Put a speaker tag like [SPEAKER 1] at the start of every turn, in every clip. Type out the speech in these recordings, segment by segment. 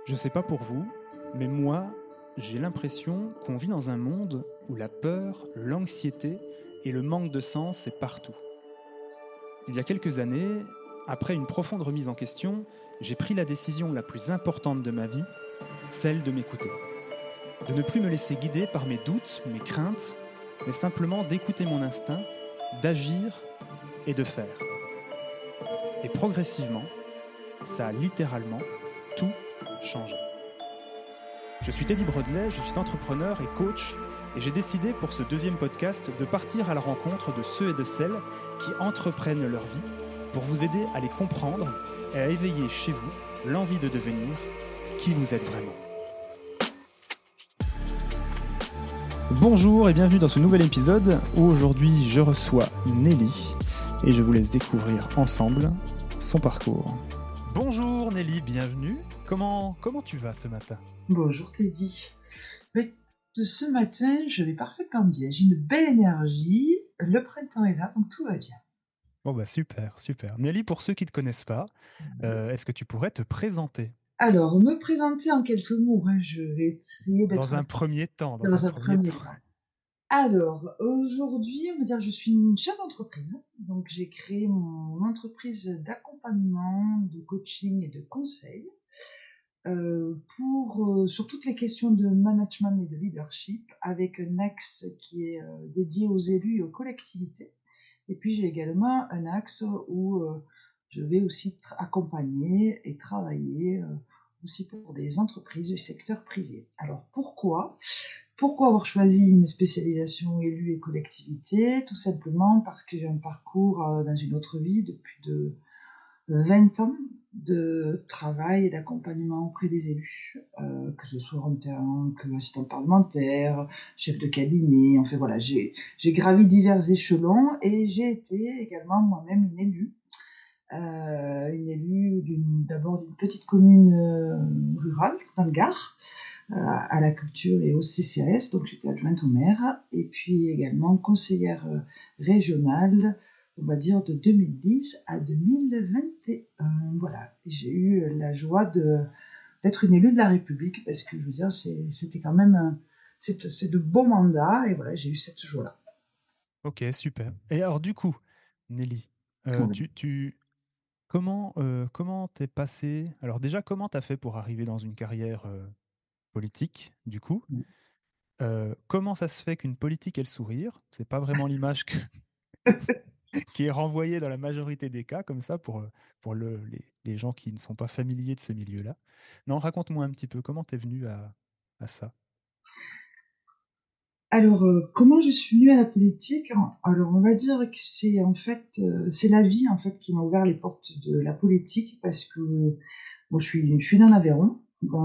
[SPEAKER 1] Je sais pas pour vous, mais moi, j'ai l'impression qu'on vit dans un monde où la peur, l'anxiété et le manque de sens est partout. Il y a quelques années, après une profonde remise en question, j'ai pris la décision la plus importante de ma vie, celle de m'écouter. De ne plus me laisser guider par mes doutes, mes craintes, mais simplement d'écouter mon instinct, d'agir et de faire. Et progressivement, ça a littéralement tout changé. Je suis Teddy Brodelet, je suis entrepreneur et coach et j'ai décidé pour ce deuxième podcast de partir à la rencontre de ceux et de celles qui entreprennent leur vie pour vous aider à les comprendre et à éveiller chez vous l'envie de devenir qui vous êtes vraiment. Bonjour et bienvenue dans ce nouvel épisode où aujourd'hui je reçois Nelly et je vous laisse découvrir ensemble son parcours. Bonjour Nelly, bienvenue. Comment tu vas ce matin ?
[SPEAKER 2] Bonjour Teddy. Ce matin, je vais parfaitement bien. J'ai une belle énergie. Le printemps est là, donc tout va bien.
[SPEAKER 1] Bon bah super. Nelly, pour ceux qui ne te connaissent pas, est-ce que tu pourrais te présenter ?
[SPEAKER 2] Alors, me présenter en quelques mots, je vais essayer d'être
[SPEAKER 1] Dans un premier temps.
[SPEAKER 2] dans un premier temps. Alors, aujourd'hui, on va dire que je suis une chef d'entreprise. Donc, j'ai créé mon entreprise d'accompagnement, de coaching et de conseil. Sur toutes les questions de management et de leadership, avec un axe qui est dédié aux élus et aux collectivités. Et puis j'ai également un axe où je vais aussi accompagner et travailler aussi pour des entreprises du secteur privé. Alors pourquoi avoir choisi une spécialisation élus et collectivités ? Tout simplement parce que j'ai un parcours dans une autre vie de plus de 20 ans de travail et d'accompagnement auprès des élus, que ce soit en tant qu'assistant parlementaire, chef de cabinet, enfin voilà, j'ai gravi divers échelons et j'ai été également moi-même une élue d'abord d'une petite commune rurale dans le Gard, à la culture et au CCAS, donc j'étais adjointe au maire, et puis également conseillère régionale, on va dire de 2010 à 2021. Voilà, et j'ai eu la joie d'être une élue de la République, parce que je veux dire, c'était quand même c'est de beaux mandats, et voilà, j'ai eu cette joie-là.
[SPEAKER 1] Ok, super. Et alors du coup, Nelly, comment t'es passé ? Alors déjà, comment t'as fait pour arriver dans une carrière politique, du coup ? Comment ça se fait qu'une politique ait le sourire ? C'est pas vraiment l'image qui est renvoyée dans la majorité des cas, comme ça, pour les gens qui ne sont pas familiers de ce milieu-là. Non, raconte-moi un petit peu, comment t'es venu à ça ?
[SPEAKER 2] Alors, comment je suis venue à la politique ? Alors, on va dire que c'est c'est la vie en fait qui m'a ouvert les portes de la politique, parce que moi je suis dans l'Aveyron,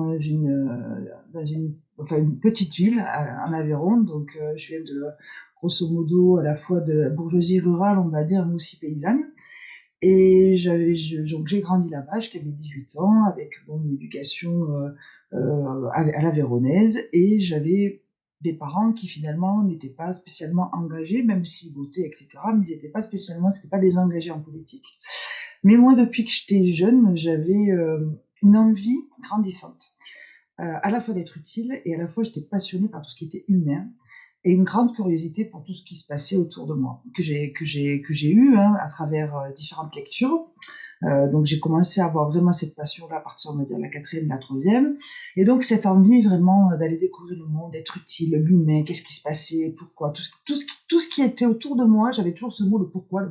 [SPEAKER 2] une petite ville en Aveyron, donc je viens de grosso modo à la fois de la bourgeoisie rurale, on va dire, mais aussi paysanne. Et donc j'ai grandi là-bas, j'avais 18 ans, avec une éducation à l'aveyronnaise, et j'avais des parents qui finalement n'étaient pas spécialement engagés, même s'ils votaient, etc., mais ils n'étaient pas spécialement, c'était pas des engagés en politique. Mais moi, depuis que j'étais jeune, j'avais une envie grandissante, à la fois d'être utile, et à la fois j'étais passionnée par tout ce qui était humain, et une grande curiosité pour tout ce qui se passait autour de moi, que j'ai eu à travers différentes lectures. Donc j'ai commencé à avoir vraiment cette passion-là à partir, on va dire, de la 4e, la 3e. Et donc cette envie vraiment d'aller découvrir le monde, d'être utile, l'humain, qu'est-ce qui se passait, pourquoi, tout ce qui était autour de moi, j'avais toujours ce mot, le pourquoi.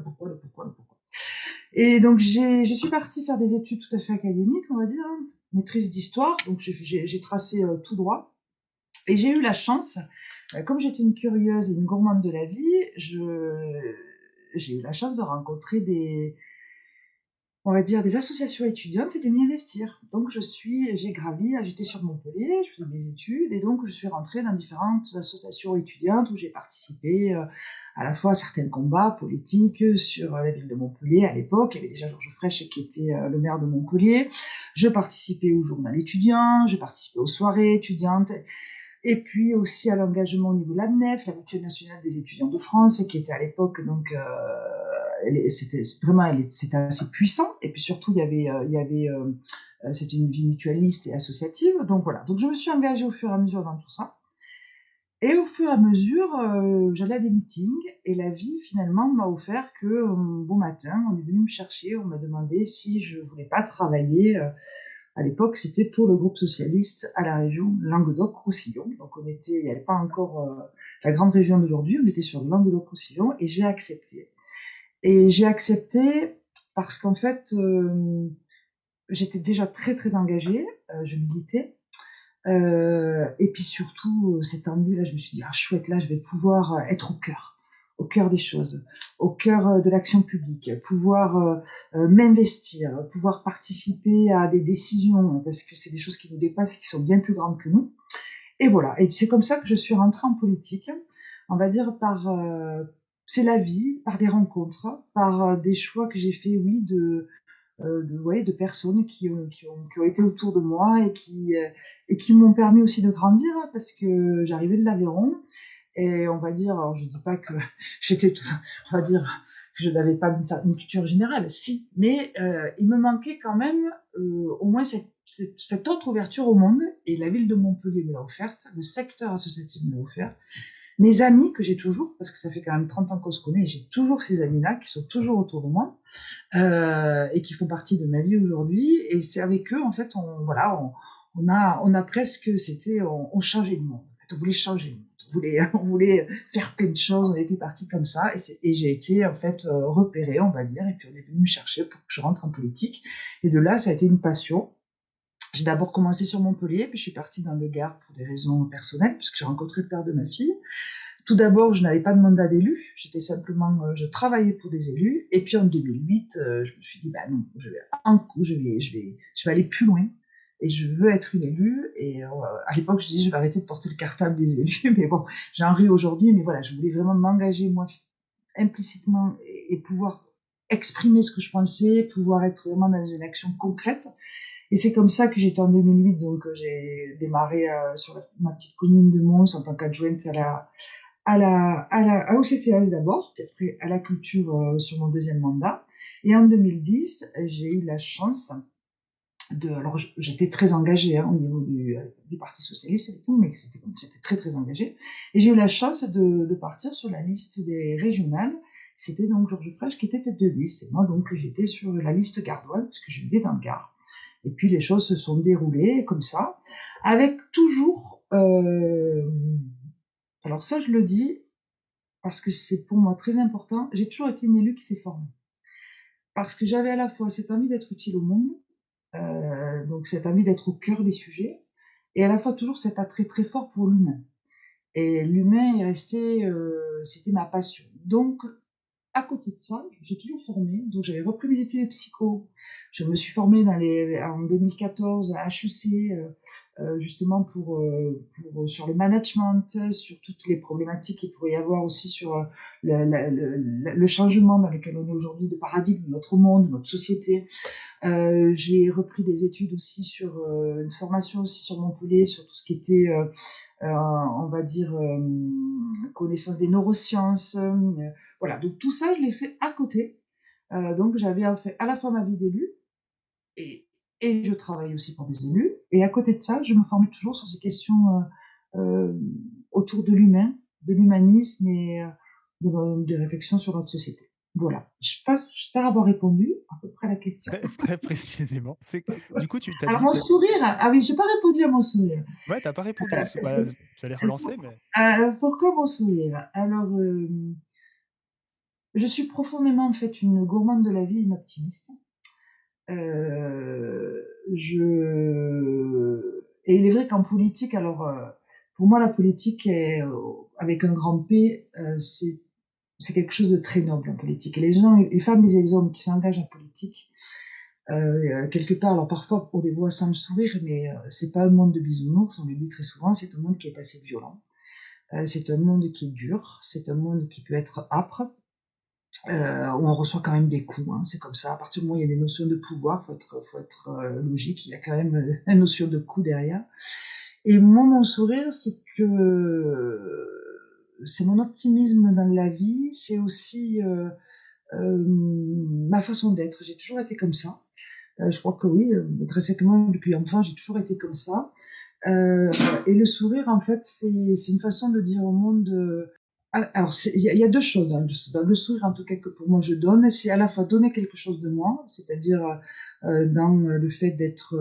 [SPEAKER 2] Et donc je suis partie faire des études tout à fait académiques, on va dire, maîtrise d'histoire, donc j'ai tracé tout droit. Et j'ai eu la chance, comme j'étais une curieuse et une gourmande de la vie, j'ai eu la chance de rencontrer des associations étudiantes et de m'y investir. Donc j'étais sur Montpellier, je faisais mes études, et donc je suis rentrée dans différentes associations étudiantes où j'ai participé à la fois à certains combats politiques sur la ville de Montpellier à l'époque. Il y avait déjà Georges Frêche qui était le maire de Montpellier. Je participais au journal étudiant, je participais aux soirées étudiantes, et puis aussi à l'engagement au niveau de la MNEF, la Mutuelle nationale des étudiants de France, qui était à l'époque donc c'était assez puissant. Et puis surtout, c'était une vie mutualiste et associative. Donc voilà. Donc je me suis engagée au fur et à mesure dans tout ça. Et au fur et à mesure, j'allais à des meetings et la vie finalement m'a offert que bon matin, on est venu me chercher, on m'a demandé si je voulais pas travailler. À l'époque, c'était pour le groupe socialiste à la région Languedoc-Roussillon. Donc il n'y avait pas encore la grande région d'aujourd'hui, on était sur le Languedoc-Roussillon et j'ai accepté. Et j'ai accepté parce qu'en fait, j'étais déjà très très engagée, je militais. Et puis surtout, cette envie-là, je me suis dit, ah chouette, là, je vais pouvoir être au cœur des choses, au cœur de l'action publique, pouvoir m'investir, pouvoir participer à des décisions, parce que c'est des choses qui nous dépassent, qui sont bien plus grandes que nous. Et voilà, et c'est comme ça que je suis rentrée en politique, on va dire c'est la vie, par des rencontres, par des choix que j'ai fait, oui, de personnes qui ont été autour de moi et qui m'ont permis aussi de grandir, hein, parce que j'arrivais de l'Aveyron et on va dire, alors je dis pas que j'étais tout, on va dire que je n'avais pas une culture générale, si, mais il me manquait quand même au moins cette autre ouverture au monde, et la ville de Montpellier me l'a offerte, le secteur associatif me l'a offert. Mes amis que j'ai toujours, parce que ça fait quand même 30 ans qu'on se connaît, et j'ai toujours ces amis-là qui sont toujours autour de moi, et qui font partie de ma vie aujourd'hui. Et c'est avec eux, en fait, on a presque, on changeait le monde. En fait, on voulait changer le monde. On voulait faire plein de choses. On était partis comme ça. Et j'ai été, en fait, repérée, on va dire. Et puis, on est venu me chercher pour que je rentre en politique. Et de là, ça a été une passion. J'ai d'abord commencé sur Montpellier, puis je suis partie dans le Gard pour des raisons personnelles, puisque j'ai rencontré le père de ma fille. Tout d'abord, je n'avais pas de mandat d'élu, j'étais simplement, je travaillais pour des élus. Et puis en 2008, je me suis dit, bah non, je vais aller plus loin. Et je veux être une élue. Et à l'époque, je dis, je vais arrêter de porter le cartable des élus. Mais bon, j'en ris aujourd'hui. Mais voilà, je voulais vraiment m'engager moi implicitement et pouvoir exprimer ce que je pensais, pouvoir être vraiment dans une action concrète. Et c'est comme ça que j'étais en 2008. Donc j'ai démarré sur ma petite commune de Mons en tant qu'adjointe au CCAS d'abord, puis après à la culture sur mon deuxième mandat. Et en 2010, j'ai eu la chance alors j'étais très engagée au niveau du Parti Socialiste et tout, mais j'étais très très engagée. Et j'ai eu la chance de partir sur la liste des régionales. C'était donc Georges Frêche qui était tête de liste. Et moi donc j'étais sur la liste gardoise, parce que je vivais dans le Gard. Et puis les choses se sont déroulées comme ça, avec toujours alors ça, je le dis parce que c'est pour moi très important. J'ai toujours été une élue qui s'est formée. Parce que j'avais à la fois cette envie d'être utile au monde, donc cette envie d'être au cœur des sujets, et à la fois toujours cet attrait très fort pour l'humain. Et l'humain est resté, c'était ma passion. Donc, à côté de ça, je me suis toujours formée. Donc, j'avais repris mes études de psycho. Je me suis formée en 2014 à HEC, justement sur le management, sur toutes les problématiques qu'il pourrait y avoir aussi sur le changement dans lequel on est aujourd'hui, de paradigme de notre monde, de notre société. J'ai repris des études aussi une formation aussi sur Montpellier, sur tout ce qui était, on va dire, connaissance des neurosciences. Voilà, donc tout ça, je l'ai fait à côté. Donc j'avais fait à la fois ma vie d'élu et, et je travaille aussi pour des élus. Et à côté de ça, je me formais toujours sur ces questions autour de l'humain, de l'humanisme et de réflexion sur notre société. Voilà. J'espère avoir répondu à peu près à la question.
[SPEAKER 1] Très précisément. Du coup, tu t'as
[SPEAKER 2] Alors
[SPEAKER 1] dit
[SPEAKER 2] mon
[SPEAKER 1] que...
[SPEAKER 2] sourire, ah oui, j'ai pas répondu à mon sourire.
[SPEAKER 1] Ouais, t'as pas répondu au... Bah, j'allais relancer, mais...
[SPEAKER 2] Pourquoi mon sourire? Alors, je suis profondément en fait une gourmande de la vie, une optimiste. Et il est vrai qu'en politique, alors pour moi la politique est, avec un grand P, c'est quelque chose de très noble en politique. Et les gens, les femmes et les hommes qui s'engagent en politique, quelque part, alors parfois on les voit sans le sourire, mais c'est pas un monde de bisounours, on le dit très souvent, c'est un monde qui est assez violent. C'est un monde qui est dur, c'est un monde qui peut être âpre, où on reçoit quand même des coups, hein, c'est comme ça. À partir du moment où il y a des notions de pouvoir, faut être logique, il y a quand même une notion de coup derrière. Et moi, mon sourire, c'est que c'est mon optimisme dans la vie, c'est aussi ma façon d'être. J'ai toujours été comme ça. Je crois que oui, très simplement, depuis enfant, j'ai toujours été comme ça. Euh, et le sourire, en fait, c'est une façon de dire au monde. Alors, il y a deux choses dans le sourire, en tout cas, que pour moi je donne. C'est à la fois donner quelque chose de moi, c'est-à-dire dans le fait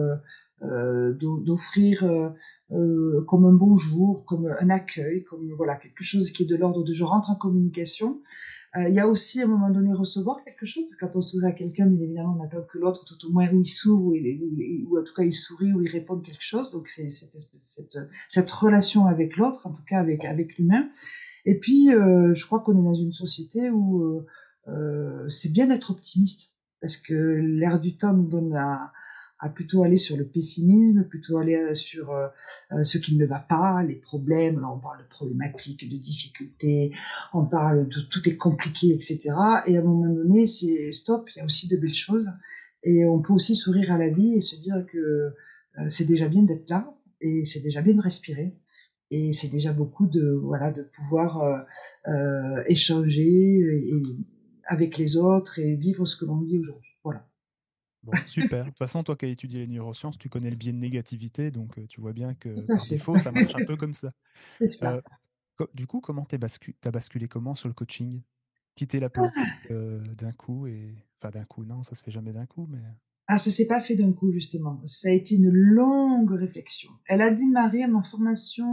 [SPEAKER 2] d'offrir comme un bonjour, comme un accueil, comme voilà quelque chose qui est de l'ordre de je rentre en communication. Il y a aussi à un moment donné recevoir quelque chose. Quand on sourit à quelqu'un, bien évidemment, on attend que l'autre, tout au moins, ou il s'ouvre, ou en tout cas il sourit, ou il répond quelque chose. Donc c'est cette relation avec l'autre, en tout cas avec l'humain. Et puis, je crois qu'on est dans une société où c'est bien d'être optimiste, parce que l'air du temps nous donne à plutôt aller sur le pessimisme, plutôt aller sur ce qui ne va pas, les problèmes. Là, on parle de problématiques, de difficultés, on parle de tout est compliqué, etc. Et à un moment donné, c'est stop, il y a aussi de belles choses. Et on peut aussi sourire à la vie et se dire que c'est déjà bien d'être là, et c'est déjà bien de respirer. Et c'est déjà beaucoup de pouvoir échanger avec les autres et vivre ce que l'on vit aujourd'hui. Voilà.
[SPEAKER 1] Bon, super. De toute façon, toi qui as étudié les neurosciences, tu connais le biais de négativité, donc tu vois bien que
[SPEAKER 2] Tout à
[SPEAKER 1] par
[SPEAKER 2] fait.
[SPEAKER 1] défaut, ça marche un peu comme ça.
[SPEAKER 2] C'est
[SPEAKER 1] Euh,
[SPEAKER 2] cela.
[SPEAKER 1] du coup, comment t'as basculé comment sur le coaching? Quitter la politique d'un coup et... Enfin, d'un coup, non, ça se fait jamais d'un coup, mais...
[SPEAKER 2] Ah, ça s'est pas fait d'un coup, justement. Ça a été une longue réflexion. Elle a démarré à ma formation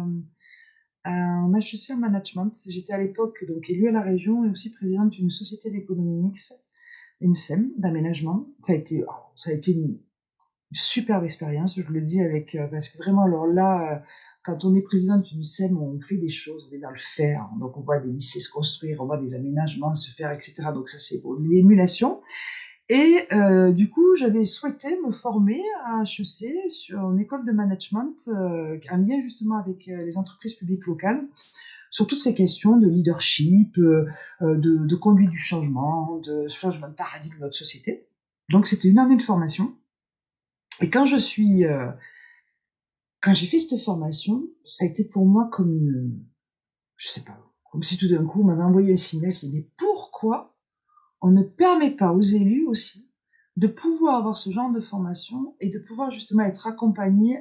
[SPEAKER 2] en HEC en management. J'étais à l'époque donc élue à la région et aussi présidente d'une société d'économie mixte, une SEM, d'aménagement. Ça a été une superbe expérience, je le dis avec parce que vraiment alors là quand on est président d'une SEM, on fait des choses, on est dans le faire, donc on voit des lycées se construire, on voit des aménagements se faire, etc. Donc ça c'est bon, l'émulation. Et du coup, j'avais souhaité me former à HEC sur une école de management en lien justement avec les entreprises publiques locales sur toutes ces questions de leadership, de conduite du changement, de changement de paradigme de notre société. Donc c'était une année de formation. Et quand j'ai fait cette formation, ça a été pour moi comme je sais pas, comme si tout d'un coup on m'avait envoyé un signal, c'est mais pourquoi on ne permet pas aux élus aussi de pouvoir avoir ce genre de formation et de pouvoir justement être accompagnés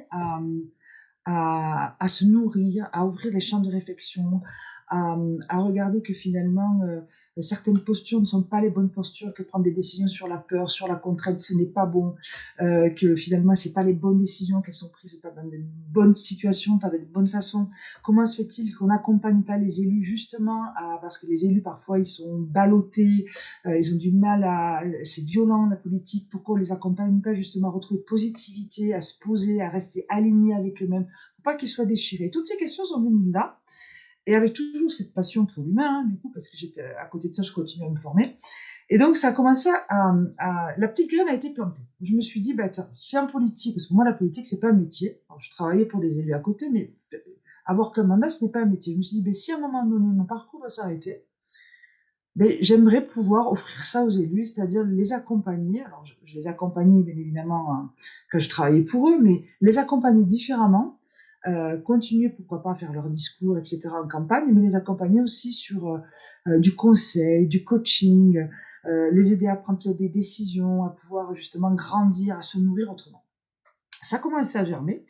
[SPEAKER 2] à se nourrir, à ouvrir les champs de réflexion, à regarder que finalement certaines postures ne sont pas les bonnes postures, que prendre des décisions sur la peur, sur la contrainte, ce n'est pas bon, que finalement c'est pas les bonnes décisions qu'elles sont prises, pas dans de bonnes situations, pas de bonnes façons. Comment se fait-il qu'on n'accompagne pas les élus justement parce que les élus parfois ils sont ballottés, ils ont du mal c'est violent la politique, pourquoi on les accompagne pas justement à retrouver positivité, à se poser, à rester alignés avec eux-mêmes, pour pas qu'ils soient déchirés. Toutes ces questions sont venues là. Et avec toujours cette passion pour l'humain, du coup, parce que j'étais à côté de ça, je continue à me former. Et donc, ça a commencé la petite graine a été plantée. Je me suis dit, bah, tiens, si en politique, parce que moi, la politique, c'est pas un métier. Alors, je travaillais pour des élus à côté, mais avoir qu'un mandat, ce n'est pas un métier. Je me suis dit, bah, si à un moment donné, mon parcours va s'arrêter, ben, j'aimerais pouvoir offrir ça aux élus, c'est-à-dire les accompagner. Alors, je les accompagnais, bien évidemment, quand je travaillais pour eux, mais les accompagner différemment, continuer, pourquoi pas, à faire leur discours, etc., en campagne, mais les accompagner aussi sur du conseil, du coaching, les aider à prendre des décisions, à pouvoir justement grandir, à se nourrir autrement. Ça a commencé à germer.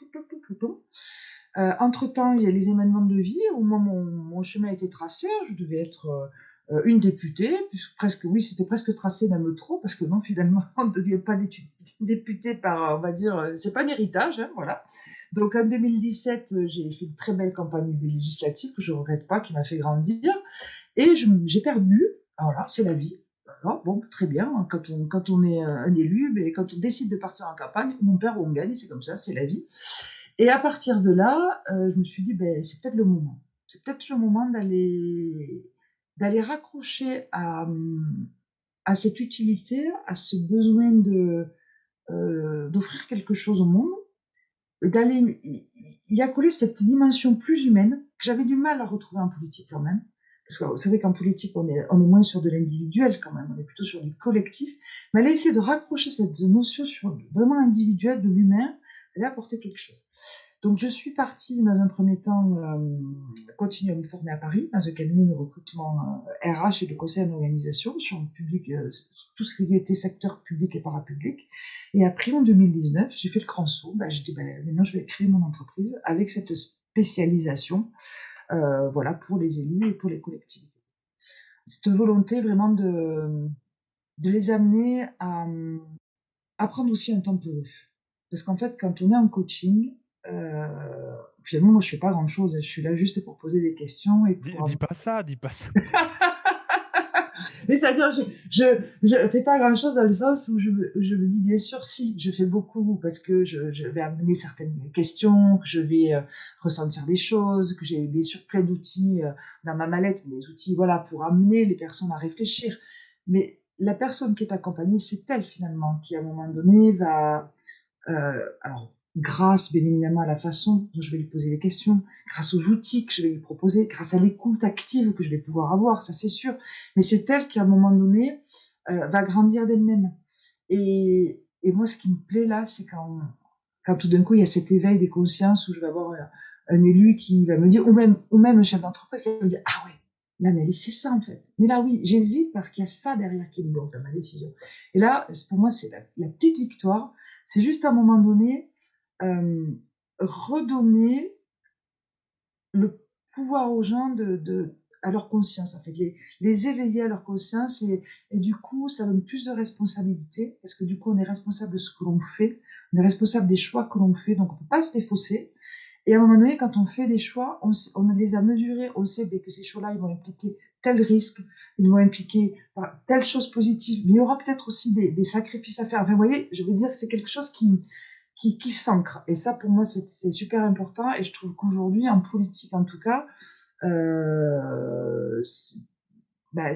[SPEAKER 2] Entre-temps, il y a les événements de vie. Au moment où mon chemin a été tracé, je devais être une députée, puisque presque, oui, c'était presque tracé d'un peu trop, parce que non, finalement, on ne devient pas députée par, on va dire, c'est pas un héritage, hein, voilà. Donc en 2017, j'ai fait une très belle campagne des législatives, que je ne regrette pas, qui m'a fait grandir, et j'ai perdu. Voilà, c'est la vie. Alors, bon, très bien, quand on est un élu, mais quand on décide de partir en campagne, on perd ou on gagne, c'est comme ça, c'est la vie. Et à partir de là, je me suis dit, ben, c'est peut-être le moment. C'est peut-être le moment d'aller raccrocher à cette utilité, à ce besoin d'offrir quelque chose au monde, d'aller y accoler cette dimension plus humaine que j'avais du mal à retrouver en politique quand même. Parce que vous savez qu'en politique, on est moins sur de l'individuel quand même, on est plutôt sur du collectif. Mais aller essayer de raccrocher cette notion sur vraiment individuelle de l'humain, aller apporter quelque chose. Donc, je suis partie dans un premier temps continuer à me former à Paris, dans un cabinet de recrutement RH et de conseil en organisation sur le public, tout ce qui était secteur public et parapublic. Et après, en 2019, j'ai fait le grand saut. J'ai dit, maintenant, je vais créer mon entreprise avec cette spécialisation, voilà, pour les élus et pour les collectivités. Cette volonté vraiment de les amener à prendre aussi un temps pour eux. Parce qu'en fait, quand on est en coaching, finalement, moi, je fais pas grand-chose. Je suis là juste pour poser des questions et pour
[SPEAKER 1] Dis pas ça, dis pas ça.
[SPEAKER 2] Mais c'est-à-dire, je fais pas grand-chose dans le sens où je me dis, bien sûr, si, je fais beaucoup parce que je vais amener certaines questions, que je vais ressentir des choses, que j'ai bien sûr plein d'outils dans ma mallette, des outils, voilà, pour amener les personnes à réfléchir. Mais la personne qui est accompagnée, c'est elle, finalement, qui, à un moment donné, va, alors, grâce bien évidemment à la façon dont je vais lui poser les questions, grâce aux outils que je vais lui proposer, grâce à l'écoute active que je vais pouvoir avoir, ça c'est sûr. Mais c'est elle qui, à un moment donné, va grandir d'elle-même. Et moi, ce qui me plaît là, c'est quand tout d'un coup, il y a cet éveil des consciences où je vais avoir un élu qui va me dire, ou même un chef d'entreprise qui va me dire, ah ouais, l'analyse, c'est ça en fait. Mais là, oui, j'hésite parce qu'il y a ça derrière qui me bloque dans ma décision. Et là, pour moi, c'est la petite victoire. C'est juste à un moment donné, redonner le pouvoir aux gens à leur conscience, en fait, les éveiller à leur conscience et du coup, ça donne plus de responsabilité parce que du coup, on est responsable de ce que l'on fait, on est responsable des choix que l'on fait, donc on ne peut pas se défausser. Et à un moment donné, quand on fait des choix, on les a mesurés, on sait que ces choix-là, ils vont impliquer tel risque, ils vont impliquer telle chose positive, mais il y aura peut-être aussi des sacrifices à faire. Enfin, vous voyez, je veux dire, c'est quelque chose qui s'ancre. Et ça, pour moi, c'est super important. Et je trouve qu'aujourd'hui, en politique, en tout cas, c'est bah,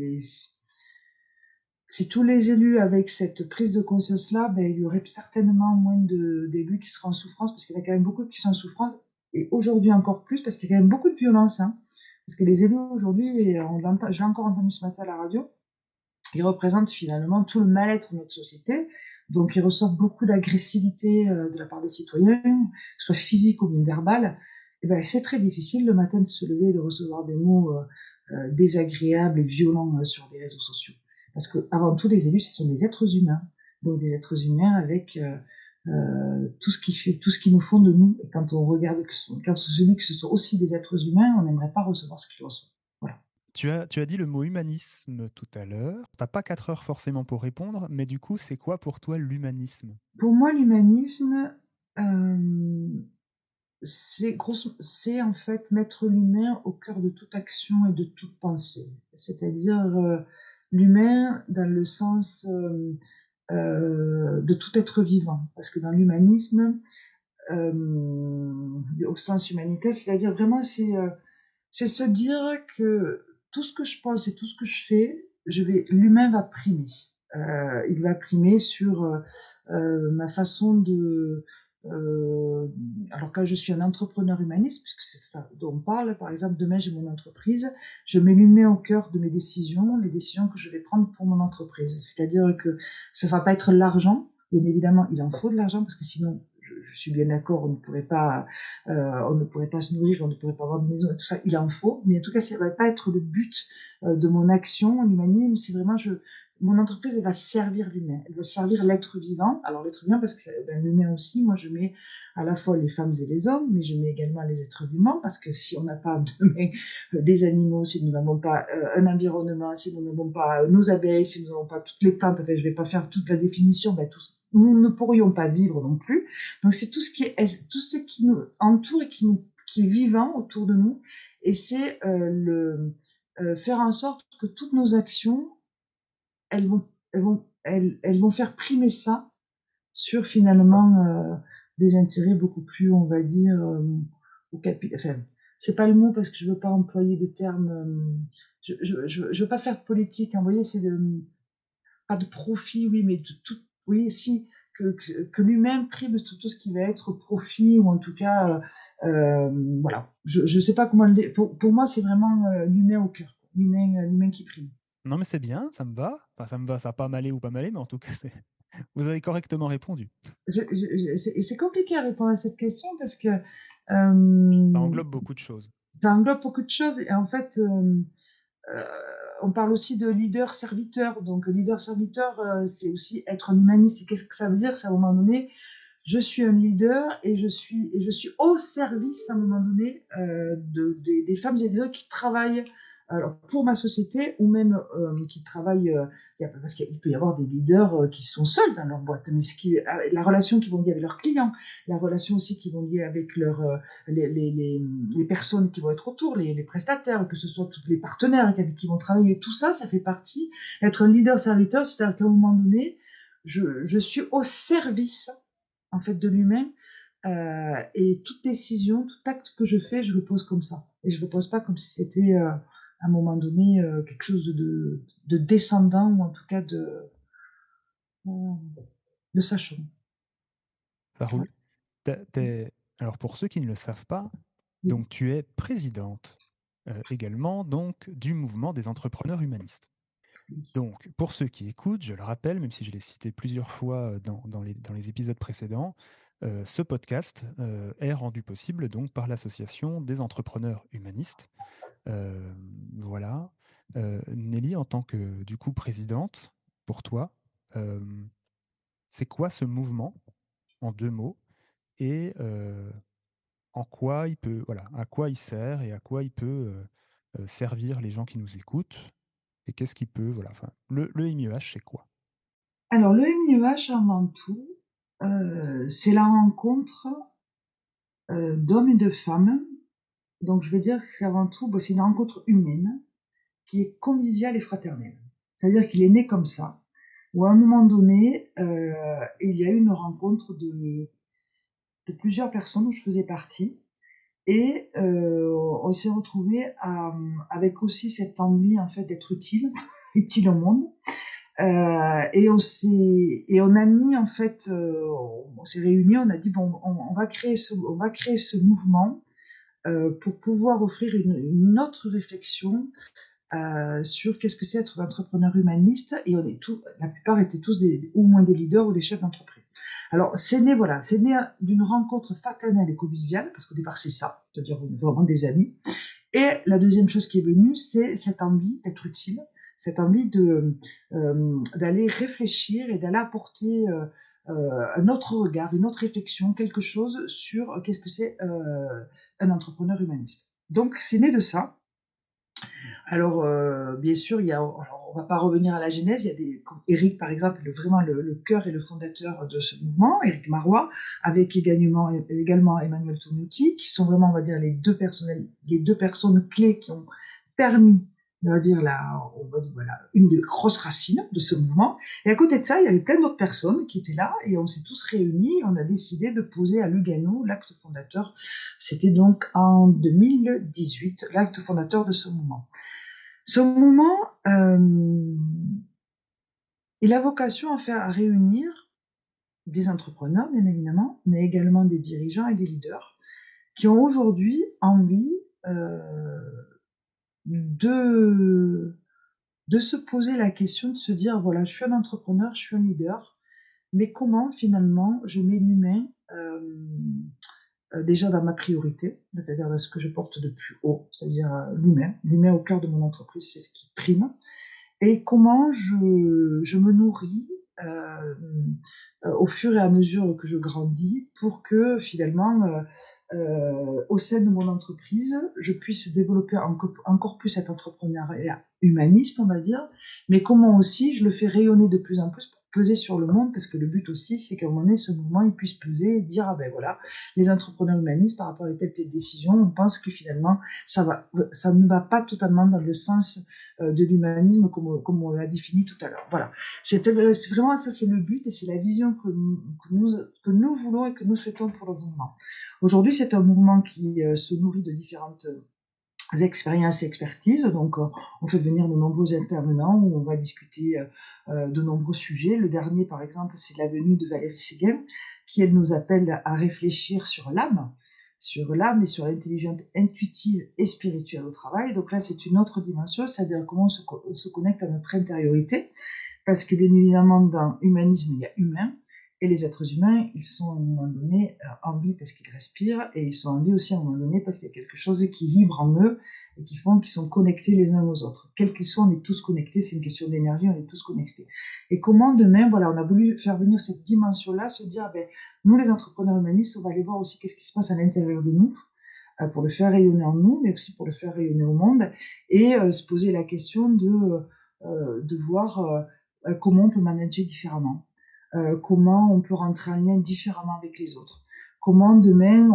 [SPEAKER 2] si tous les élus avec cette prise de conscience-là, il y aurait certainement moins d'élus qui seraient en souffrance, parce qu'il y en a quand même beaucoup qui sont en souffrance, et aujourd'hui encore plus, parce qu'il y a quand même beaucoup de violence. Hein. Parce que les élus aujourd'hui, j'ai encore entendu ce matin à la radio, ils représentent finalement tout le mal-être de notre société. Donc, ils ressortent beaucoup d'agressivité de la part des citoyens, que ce soit physique ou bien verbale. Et c'est très difficile le matin de se lever et de recevoir des mots désagréables et violents sur les réseaux sociaux. Parce que avant tout, les élus, ce sont des êtres humains. Donc, des êtres humains avec tout ce qui nous font de nous. Et quand on regarde, quand on se dit que ce sont aussi des êtres humains, on n'aimerait pas recevoir ce qu'ils reçoivent. Voilà.
[SPEAKER 1] Tu as dit le mot humanisme tout à l'heure. T'as pas 4 heures forcément pour répondre, mais du coup, c'est quoi pour toi l'humanisme?
[SPEAKER 2] Pour moi, l'humanisme, euh, c'est en fait mettre l'humain au cœur de toute action et de toute pensée. C'est-à-dire l'humain dans le sens de tout être vivant. Parce que dans l'humanisme, au sens humanitaire, c'est-à-dire vraiment, c'est se dire que tout ce que je pense et tout ce que je fais, l'humain va primer. Il va primer sur ma façon de. Alors quand je suis un entrepreneur humaniste, puisque c'est ça dont on parle, par exemple, demain j'ai mon entreprise, je mets l'humain au cœur de mes décisions, les décisions que je vais prendre pour mon entreprise. C'est-à-dire que ça ne va pas être l'argent. Bien évidemment, il en faut de l'argent parce que sinon, je suis bien d'accord, on ne pourrait pas se nourrir, on ne pourrait pas avoir de maison, tout ça, il en faut. Mais en tout cas, ça ne va pas être le but de mon action. L'humanisme, c'est vraiment, mon entreprise, elle va servir l'humain, elle va servir l'être vivant. Alors l'être vivant, parce que dans l'humain aussi, moi, je mets à la fois les femmes et les hommes, mais je mets également les êtres vivants, parce que si on n'a pas demain des animaux, si nous n'avons pas un environnement, si nous n'avons pas nos abeilles, si nous n'avons pas toutes les plantes, enfin, je ne vais pas faire toute la définition, nous ne pourrions pas vivre non plus. Donc c'est tout ce qui nous entoure et qui est vivant autour de nous, et c'est faire en sorte que toutes nos actions, elles vont faire primer ça sur finalement des intérêts beaucoup plus, on va dire, au capital. Enfin, c'est pas le mot parce que je veux pas employer de termes. Je veux pas faire de politique. Hein, vous voyez, pas de profit, oui, mais de tout. Oui, si que l'humain prime sur tout ce qui va être profit ou en tout cas, voilà. Je sais pas comment le dire. Pour moi, c'est vraiment l'humain au cœur, l'humain qui prime.
[SPEAKER 1] Non, mais c'est bien, ça me va. Enfin, ça me va, ça n'a pas m'aller ou pas m'aller, mais en tout cas, Vous avez correctement répondu.
[SPEAKER 2] C'est compliqué à répondre à cette question parce que
[SPEAKER 1] Ça
[SPEAKER 2] euh,
[SPEAKER 1] englobe beaucoup de choses.
[SPEAKER 2] ça englobe beaucoup de choses. Et en fait, euh, on parle aussi de leader-serviteur. Donc, leader-serviteur, c'est aussi être un humaniste. Et qu'est-ce que ça veut dire? C'est à un moment donné, je suis un leader et je suis au service à un moment donné des femmes et des hommes qui travaillent alors, pour ma société ou même qui travaillent, parce qu'il peut y avoir des leaders qui sont seuls dans leur boîte, mais la relation qu'ils vont lier avec leurs clients, la relation aussi qu'ils vont lier avec les personnes qui vont être autour, les prestataires, que ce soit tous les partenaires avec qui vont travailler, tout ça, ça fait partie. Être un leader serviteur, c'est-à-dire qu'à un moment donné, je suis au service en fait de l'humain et toute décision, tout acte que je fais, je le pose comme ça et je le pose pas comme si c'était à un moment donné quelque chose de descendant ou en tout cas de sachant.
[SPEAKER 1] Ça
[SPEAKER 2] Ouais.
[SPEAKER 1] roule. Alors pour ceux qui ne le savent pas,
[SPEAKER 2] Oui.
[SPEAKER 1] donc tu es présidente également donc du mouvement des entrepreneurs humanistes. Donc pour ceux qui écoutent, je le rappelle, même si je l'ai cité plusieurs fois dans les épisodes précédents, ce podcast est rendu possible donc par l'association des entrepreneurs humanistes. Euh, voilà. Nelly, en tant que du coup présidente, pour toi, euh, c'est quoi ce mouvement en deux mots et en quoi il peut, voilà, à quoi il sert et à quoi il peut servir les gens qui nous écoutent et qu'est-ce qui peut, voilà, enfin, le MIEH, c'est quoi?
[SPEAKER 2] Alors le MIEH avant tout, c'est la rencontre d'hommes et de femmes. Donc je veux dire qu'avant tout, bah, c'est une rencontre humaine qui est convivial et fraternel. C'est-à-dire qu'il est né comme ça, où à un moment donné, il y a eu une rencontre de plusieurs personnes où je faisais partie, et on s'est retrouvés avec aussi cette envie en fait d'être utile, utile au monde. Et on a mis en fait, on s'est réunis, on a dit bon, on va on va créer ce mouvement pour pouvoir offrir une autre réflexion sur qu'est-ce que c'est être un entrepreneur humaniste, et la plupart étaient tous au moins des leaders ou des chefs d'entreprise. Alors c'est né voilà, c'est né d'une rencontre fraternelle et conviviale parce qu'au départ c'est ça, c'est-à-dire vraiment des amis. Et la deuxième chose qui est venue, c'est cette envie d'être utile, cette envie d'aller réfléchir et d'aller apporter un autre regard, une autre réflexion, quelque chose sur qu'est-ce que c'est un entrepreneur humaniste. Donc c'est né de ça. Alors, bien sûr, alors, on va pas revenir à la genèse. Il y a comme Eric, par exemple, vraiment le cœur et le fondateur de ce mouvement, Eric Marois, avec également Emmanuel Tognouti, qui sont vraiment, on va dire, les deux personnes clés qui ont permis, on va dire, voilà, une des grosses racines de ce mouvement. Et à côté de ça, il y avait plein d'autres personnes qui étaient là, et on s'est tous réunis, et on a décidé de poser à Lugano l'acte fondateur. C'était donc en 2018, l'acte fondateur de ce mouvement. Ce mouvement, il a vocation à réunir des entrepreneurs, bien évidemment, mais également des dirigeants et des leaders qui ont aujourd'hui envie de, de se poser la question, de se dire, voilà, je suis un entrepreneur, je suis un leader, mais comment finalement je mets l'humain déjà dans ma priorité, c'est-à-dire dans ce que je porte de plus haut, c'est-à-dire l'humain au cœur de mon entreprise, c'est ce qui prime. Et comment je me nourris au fur et à mesure que je grandis pour que finalement, au sein de mon entreprise, je puisse développer encore plus cet entrepreneuriat humaniste, on va dire, mais comment aussi je le fais rayonner de plus en plus pour peser sur le monde, parce que le but aussi, c'est qu'à un moment donné, ce mouvement, il puisse peser et dire, ah ben voilà, les entrepreneurs humanistes, par rapport à telle décision, on pense que finalement, ça ne va pas totalement dans le sens de l'humanisme comme on l'a défini tout à l'heure. Voilà. C'est vraiment ça, c'est le but et c'est la vision que nous voulons et que nous souhaitons pour le mouvement. Aujourd'hui, c'est un mouvement qui se nourrit de différentes expériences et expertises. Donc, on fait venir de nombreux intervenants où on va discuter de nombreux sujets. Le dernier, par exemple, c'est la venue de Valérie Séguin, qui, elle, nous appelle à réfléchir sur l'âme et sur l'intelligence intuitive et spirituelle au travail. Donc là, c'est une autre dimension, c'est-à-dire comment on se connecte à notre intériorité. Parce que bien évidemment, dans humanisme, il y a humain, et les êtres humains, ils sont à un moment donné en vie parce qu'ils respirent, et ils sont en vie aussi à un moment donné parce qu'il y a quelque chose qui vibre en eux et qui font qu'ils sont connectés les uns aux autres. Quels qu'ils soient, on est tous connectés, c'est une question d'énergie, on est tous connectés. Et comment demain, voilà, on a voulu faire venir cette dimension-là, se dire, ben, nous les entrepreneurs humanistes, on va aller voir aussi qu'est-ce qui se passe à l'intérieur de nous, pour le faire rayonner en nous, mais aussi pour le faire rayonner au monde, et se poser la question de voir comment on peut manager différemment, comment on peut rentrer en lien différemment avec les autres, comment demain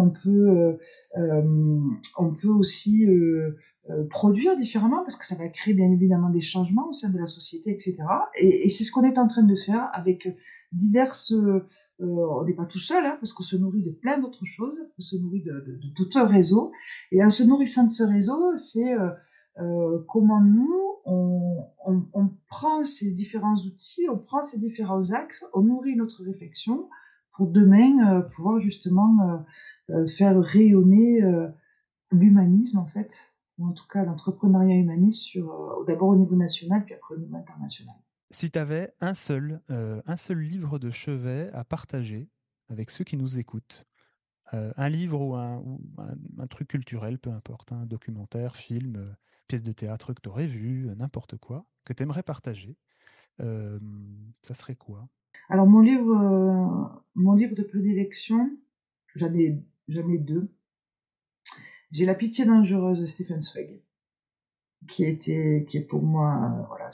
[SPEAKER 2] on peut aussi produire différemment, parce que ça va créer bien évidemment des changements au sein de la société, etc. Et c'est ce qu'on est en train de faire avec diverses... on n'est pas tout seul, hein, parce qu'on se nourrit de plein d'autres choses, on se nourrit de tout un réseau, et en se nourrissant de ce réseau, c'est comment nous, on prend ces différents outils, on prend ces différents axes, on nourrit notre réflexion pour demain pouvoir justement faire rayonner l'humanisme en fait, ou en tout cas l'entrepreneuriat humaniste d'abord au niveau national, puis après au niveau international.
[SPEAKER 1] Si tu avais un seul livre de chevet à partager avec ceux qui nous écoutent, un livre ou un truc culturel, peu importe, un documentaire, film, pièce de théâtre que tu aurais vu, n'importe quoi, que tu aimerais partager, euh, ça serait quoi?
[SPEAKER 2] Alors mon livre de prédilection, j'en ai, j'en ai deux. J'ai La pitié dangereuse de Stephen Zweig, qui est pour moi, voilà,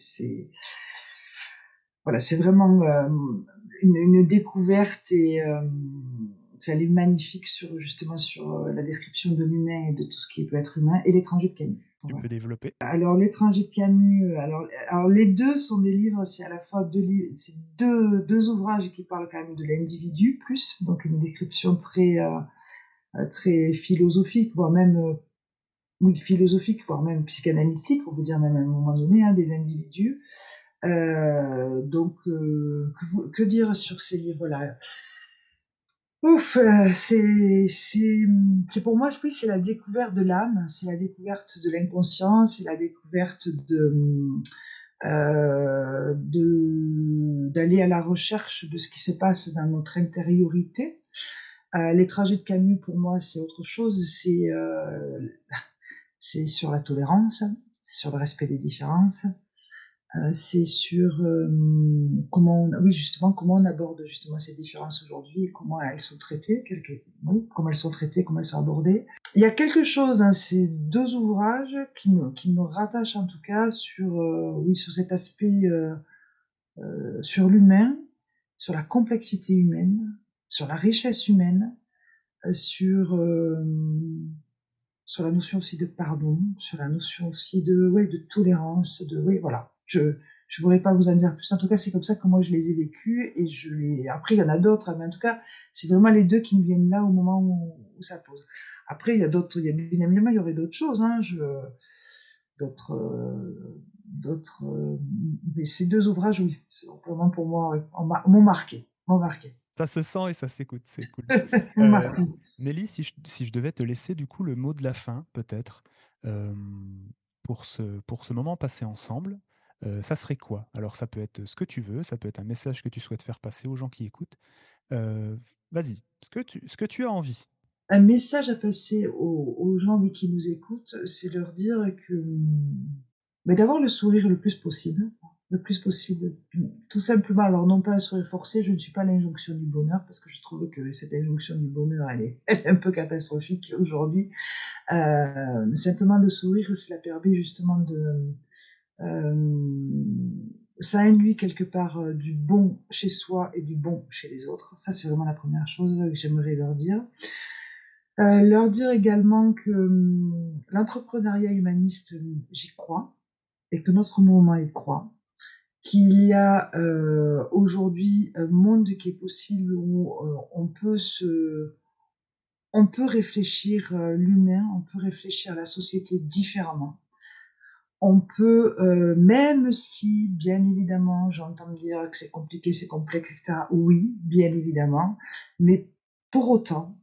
[SPEAKER 2] voilà, c'est vraiment une découverte et c'est un livre magnifique sur justement sur la description de l'humain et de tout ce qui peut être humain, et L'étranger de Camus.
[SPEAKER 1] Tu
[SPEAKER 2] Voilà.
[SPEAKER 1] peux développer?
[SPEAKER 2] Alors L'étranger de Camus, alors les deux sont des livres, c'est à la fois c'est deux ouvrages qui parlent quand même de l'individu plus, donc une description très philosophique, voire même oui, philosophique, voire même psychanalytique, on peut dire même à un moment donné, hein, des individus. Donc, que dire sur ces livres-là? Ouf, c'est pour moi, oui, c'est la découverte de l'âme, c'est la découverte de l'inconscient, c'est la découverte d'aller à la recherche de ce qui se passe dans notre intériorité. Les trajets de Camus, pour moi, c'est autre chose, c'est sur la tolérance, c'est sur le respect des différences, c'est sur oui, justement, comment on aborde justement ces différences aujourd'hui et comment elles sont traitées, oui, comment elles sont traitées, comment elles sont abordées. Il y a quelque chose dans ces deux ouvrages qui me rattache en tout cas oui, sur cet aspect, sur l'humain, sur la complexité humaine, sur la richesse humaine, sur sur la notion aussi de pardon, sur la notion aussi ouais, de tolérance, oui, voilà. Je pourrais pas vous en dire plus. En tout cas, c'est comme ça que moi je les ai vécus et après, il y en a d'autres, mais en tout cas, c'est vraiment les deux qui me viennent là au moment où ça pose. Après, il y a bien évidemment, il y aurait d'autres choses, hein, d'autres, mais ces deux ouvrages, oui, c'est vraiment pour moi, oui, m'ont marqué.
[SPEAKER 1] Ça se sent et ça s'écoute, c'est cool.
[SPEAKER 2] M'ont marqué.
[SPEAKER 1] Nelly, si je devais te laisser du coup le mot de la fin, peut-être, euh, pour ce moment passé ensemble, ça serait quoi? Alors ça peut être ce que tu veux, ça peut être un message que tu souhaites faire passer aux gens qui écoutent. Euh, Vas-y, ce que tu as envie.
[SPEAKER 2] Un message à passer aux gens oui, qui nous écoutent, c'est leur dire que mais d'avoir le sourire le plus possible, tout simplement. Alors non pas un sourire forcé, je ne suis pas l'injonction du bonheur parce que je trouve que cette injonction du bonheur, elle est un peu catastrophique aujourd'hui. Simplement le sourire, cela permet justement euh, ça induit quelque part du bon chez soi et du bon chez les autres. Ça, c'est vraiment la première chose que j'aimerais leur dire. Leur dire également que l'entrepreneuriat humaniste, j'y crois, et que notre mouvement y croit, qu'il y a aujourd'hui un monde qui est possible où on peut réfléchir l'humain, on peut réfléchir la société différemment. On peut, même si, bien évidemment, j'entends dire que c'est compliqué, c'est complexe, etc. Oui, bien évidemment, mais pour autant,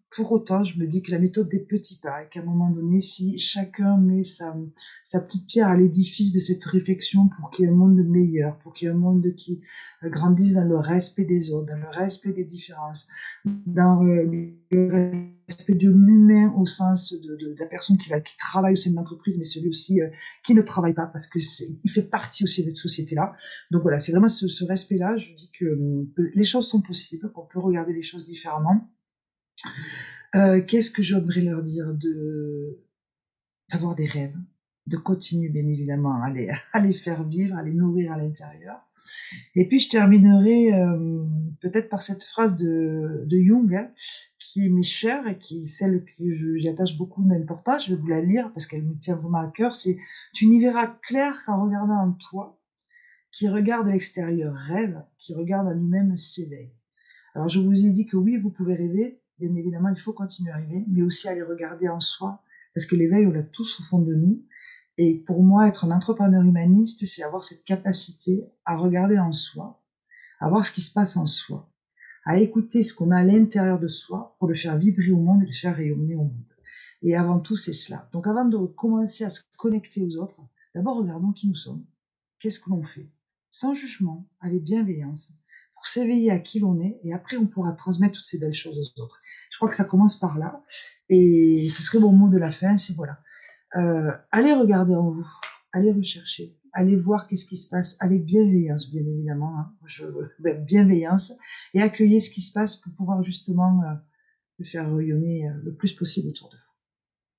[SPEAKER 2] pour autant, je me dis que la méthode des petits pas, et qu'à un moment donné, si chacun met sa petite pierre à l'édifice de cette réflexion pour qu'il y ait un monde meilleur, pour qu'il y ait un monde qui grandisse dans le respect des autres, dans le respect des différences, dans le respect de l'humain au sens de la personne qui travaille au sein de l'entreprise, mais celui aussi qui ne travaille pas, parce que il fait partie aussi de cette société-là. Donc voilà, c'est vraiment ce respect-là. Je dis que les choses sont possibles, qu'on peut regarder les choses différemment. Qu'est-ce que j'aimerais leur dire d'avoir des rêves, de continuer bien évidemment à les faire vivre, à les nourrir à l'intérieur. Et puis je terminerai peut-être par cette phrase de Jung, hein, qui m'est chère et qui est celle que j'y attache beaucoup d'importance. Je vais vous la lire parce qu'elle me tient vraiment à cœur. C'est: tu n'y verras clair qu'en regardant en toi, qui regarde à l'extérieur rêve, qui regarde en lui-même s'éveille. Alors je vous ai dit que oui, vous pouvez rêver, bien évidemment, il faut continuer à rêver, mais aussi aller regarder en soi, parce que l'éveil, on l'a tous au fond de nous. Et pour moi, être un entrepreneur humaniste, c'est avoir cette capacité à regarder en soi, à voir ce qui se passe en soi, à écouter ce qu'on a à l'intérieur de soi pour le faire vibrer au monde et le faire rayonner au monde. Et avant tout, c'est cela. Donc avant de commencer à se connecter aux autres, d'abord regardons qui nous sommes, qu'est-ce que l'on fait, sans jugement, avec bienveillance, pour s'éveiller à qui l'on est, et après on pourra transmettre toutes ces belles choses aux autres. Je crois que ça commence par là, et ce serait mon mot de la fin, c'est voilà. Allez regarder en vous, allez rechercher, allez voir qu'est-ce qui se passe avec bienveillance, bien évidemment, hein, bienveillance, et accueillez ce qui se passe pour pouvoir justement le faire rayonner le plus possible autour de vous.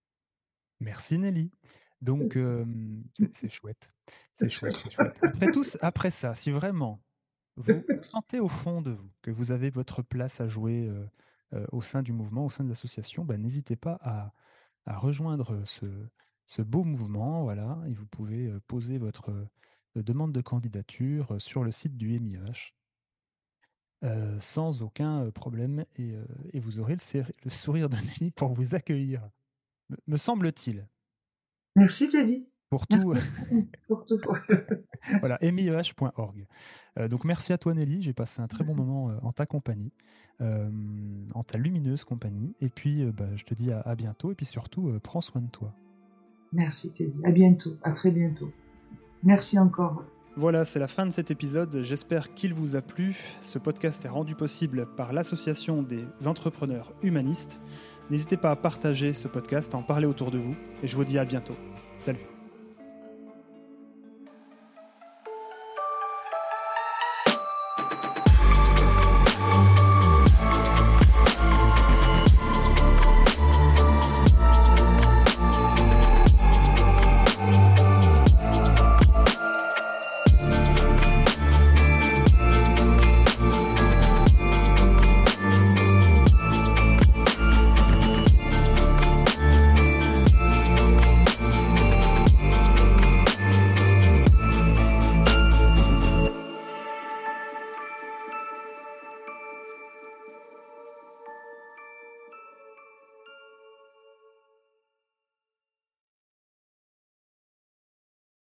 [SPEAKER 1] Merci Nelly. Donc, c'est chouette. C'est chouette, c'est chouette. Après ça, si vraiment vous sentez au fond de vous que vous avez votre place à jouer au sein du mouvement, au sein de l'association, bah, n'hésitez pas à rejoindre ce beau mouvement. Voilà, et vous pouvez poser votre demande de candidature sur le site du MIH sans aucun problème et vous aurez le sourire de Nelly pour vous accueillir, me semble-t-il.
[SPEAKER 2] Merci Teddy.
[SPEAKER 1] Pour tout,
[SPEAKER 2] Merci pour tout.
[SPEAKER 1] voilà, mieh.org. Donc merci à toi Nelly, j'ai passé un très bon moment en ta compagnie, en ta lumineuse compagnie. Et puis bah, je te dis à bientôt et puis surtout prends soin de toi.
[SPEAKER 2] Merci Teddy. À bientôt. À très bientôt. Merci encore.
[SPEAKER 1] Voilà, c'est la fin de cet épisode. J'espère qu'il vous a plu. Ce podcast est rendu possible par l'Association des entrepreneurs humanistes. N'hésitez pas à partager ce podcast, à en parler autour de vous. Et je vous dis à bientôt. Salut.